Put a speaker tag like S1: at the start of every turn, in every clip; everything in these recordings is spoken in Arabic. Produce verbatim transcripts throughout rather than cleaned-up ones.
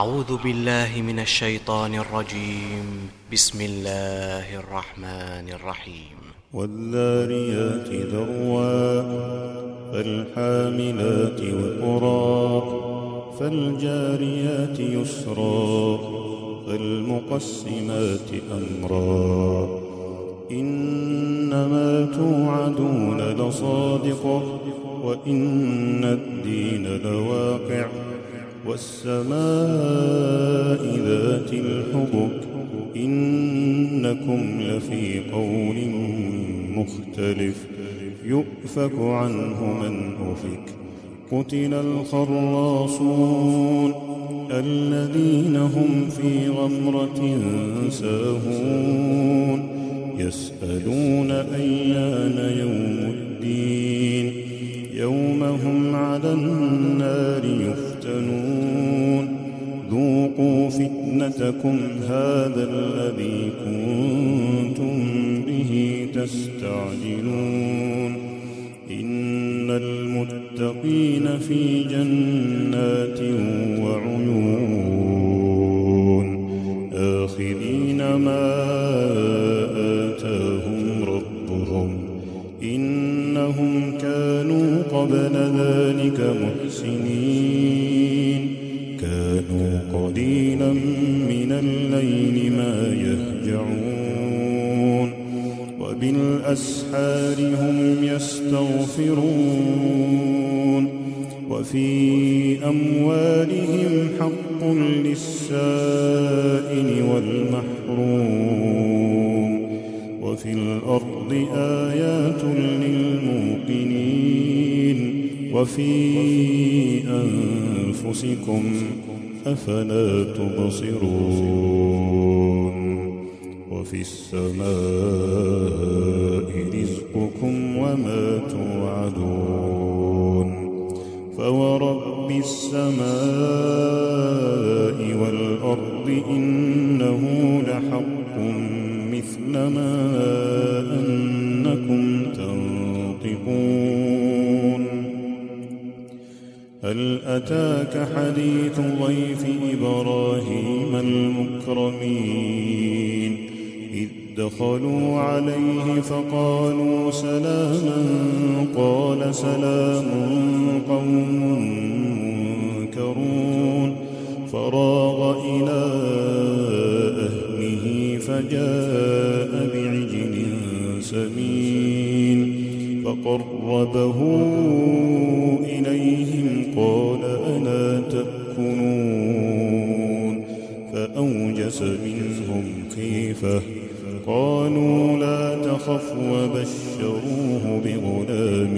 S1: أعوذ بالله من الشيطان الرجيم. بسم الله الرحمن الرحيم.
S2: والذاريات ذروا فالحاملات وقرا فالجاريات يسرا فالمقسمات أمرا إنما توعدون لصادق وإن الدين لواقع والسماء ذات الحبك إنكم لفي قول مختلف يؤفك عنه من أفك قتل الخراصون الذين هم في غمرة ساهون يسألون أيان يوم الدين يوم هم على النار يفتنون ذوقوا فتنتكم هذا الذي كنتم به تستعجلون إن المتقين في جنات وعيون آخذين ما آتاهم ربهم إنهم كانوا قبل ذلك محسنين كانوا قليلا من الليل ما يهجعون وبالأسحار هم يستغفرون وفي أموالهم حق للسائل والمحروم وفي الأرض آيات للموقنين وفي أنفسكم أفلا تبصرون وفي السماء رزقكم وما توعدون فورب السماء والأرض إنه لحق مثل ما أنكم تنطقون هل أتاك حديث ضيف إبراهيم المكرمين إذ دخلوا عليه فقالوا سلاما قال سلام قوم منكرون فراغ إلى أهله فجاء بعجل سمين فقربه إليهم قال ألا تأكلون فأوجس منهم خيفة قالوا لا تخف وبشروه بغلام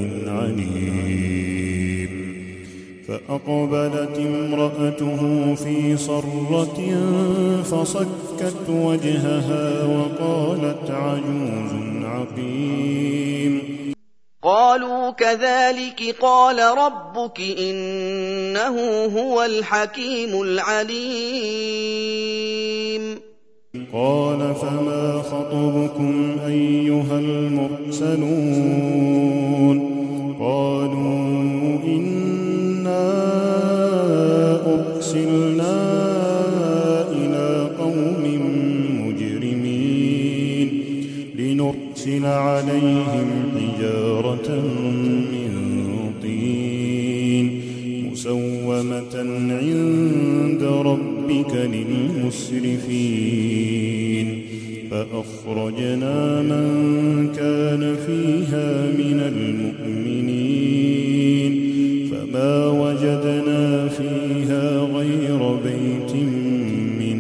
S2: عليم فأقبلت امرأته في صرة فصكت وجهها وقالت عجوز عقيم
S3: قالوا كذلك قال ربك إنه هو الحكيم العليم
S2: قال فما خطبكم أيها المرسلون قالوا إنا أرسلنا إلى قوم مجرمين لنرسل عليهم حجارة من طين مسومة عند ربك للمسرفين فأخرجنا من كان فيها من المؤمنين فما وجدنا فيها غير بيت من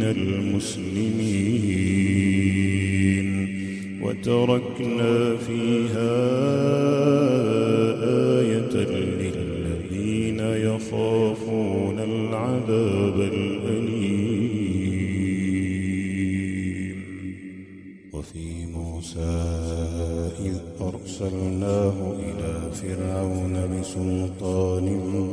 S2: المسلمين وتركنا فيها آية للذين يخافون العذاب الأليم وفي موسى إذ أرسلناه إلى فرعون بسلطان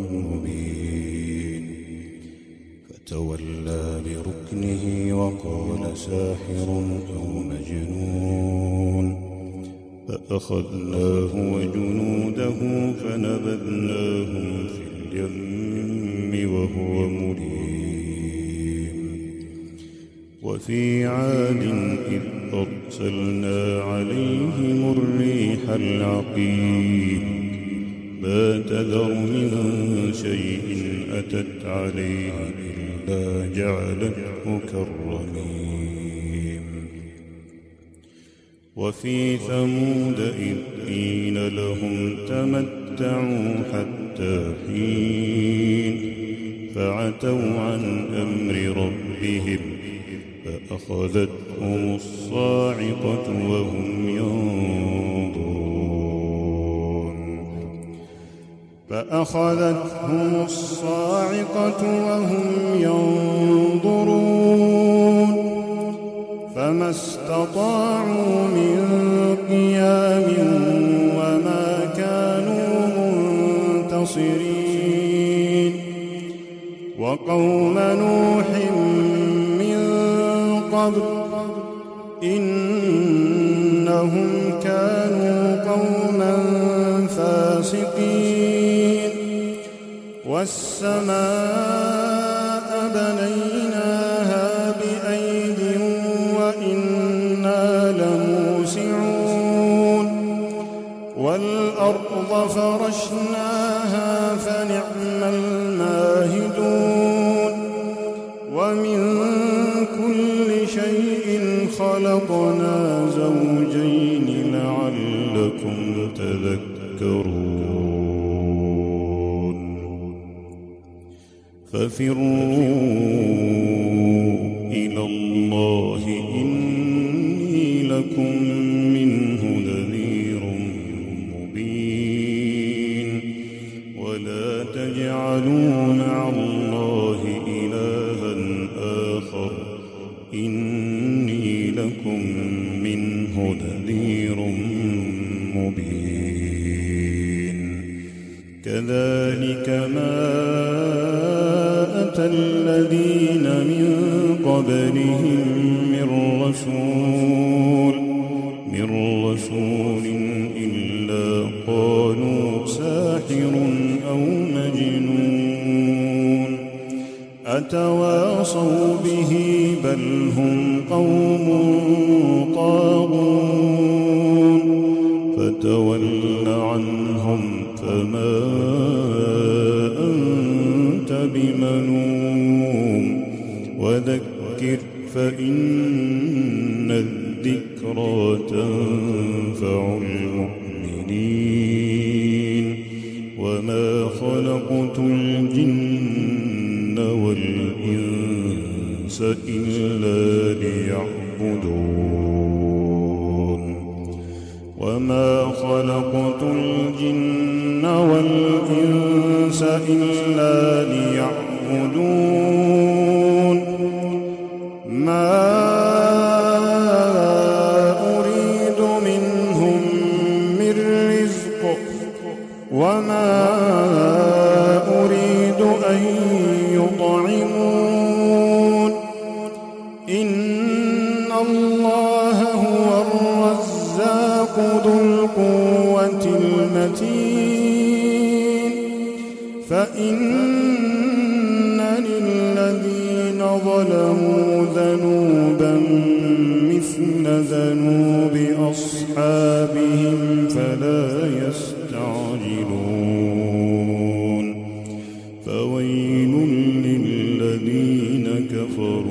S2: مبين فتولى بركنه وقال ساحر أو مجنون فأخذناه وجنوده فنبذناهم في اليم وهو مليم وفي عاد إذ أرسلنا عليهم الريح العقيم ما تذر من شيء أتت عليه إلا جعلته كالرميم وفي ثمود إذ قيل لهم تمتعوا حتى حين فعتوا عن أمر ربهم فأخذتهم الصاعقة وهم ينظرون فأخذتهم الصاعقة وهم ينظرون فما استطاعوا من قيام وما كانوا منتصرين وقوم نوح قبل إنهم كانوا قوما فاسقين والسماء بنيناها بأيد وإنا لموسعون والأرض فرشناها فنعم الماهدون ومن كل شيء خلقنا زوجين لعلكم تذكرون ففروا إلى الله إني لكم منه نذير مبين ولا تجعلوا مع الله إلها آخر إني لكم منه نذير مبين كذلك ما أتى الذين من قبلهم من رسول من رسول إلا قالوا ساحر أو مجنون أتواصوا به بل هم قوم طاغون فتول عنهم فما أنت بملوم وذكر فإن الذكرى تنفع المؤمنين وما خلقت الجن والإنس إلا ليعبدون وما خلقت الجن والإنس إلا ليعبدون ما أريد منهم من رزق وما أريد أن يطعمون إن الله هو الرزاق ذو القوة المتين فإن للذين ظلموا ذنوبا مثل ذنوب أصحابهم فلا يستعجلون فويل للذين كفروا